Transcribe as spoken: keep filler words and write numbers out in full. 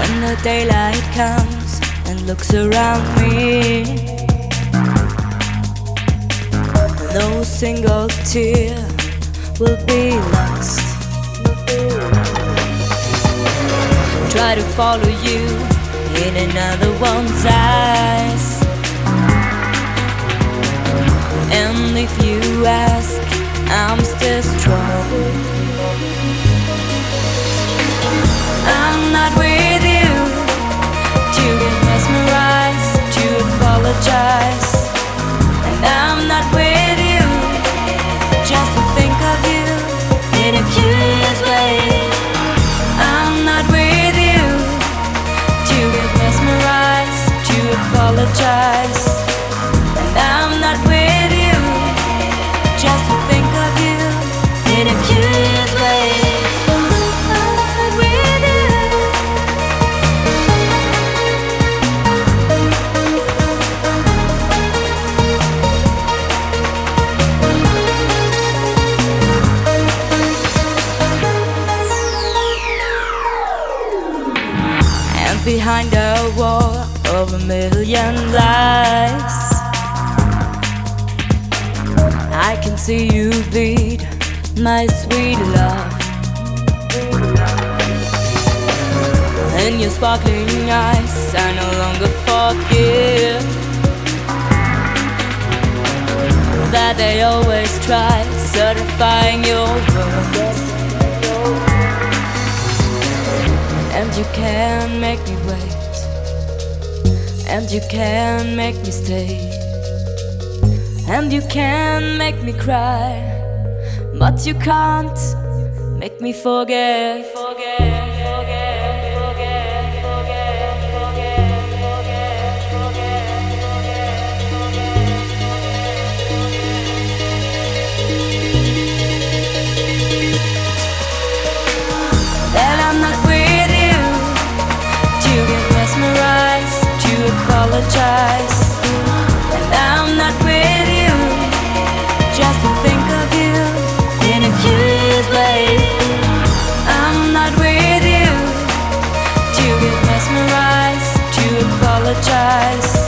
When the daylight comes and looks around me, no single tear will be lost. Try to follow you in another one's eyes, and if you ask, I'm still strong. I'm not with you to get mesmerized, to apologize, and I'm not with you just to think of you in a curious way. I'm not with you to get mesmerized, to apologize, and I'm not with you just to think of you in a curious way. Behind a wall of a million lies, I can see you bleed, my sweet love. In your sparkling eyes, I no longer forgive that they always try certifying your worth. And you can make me wait, and you can make me stay, and you can make me cry, but you can't make me forget. Forget. Apologize, and I'm not with you just to think of you in a curious way. I'm not with you to get mesmerized, to apologize.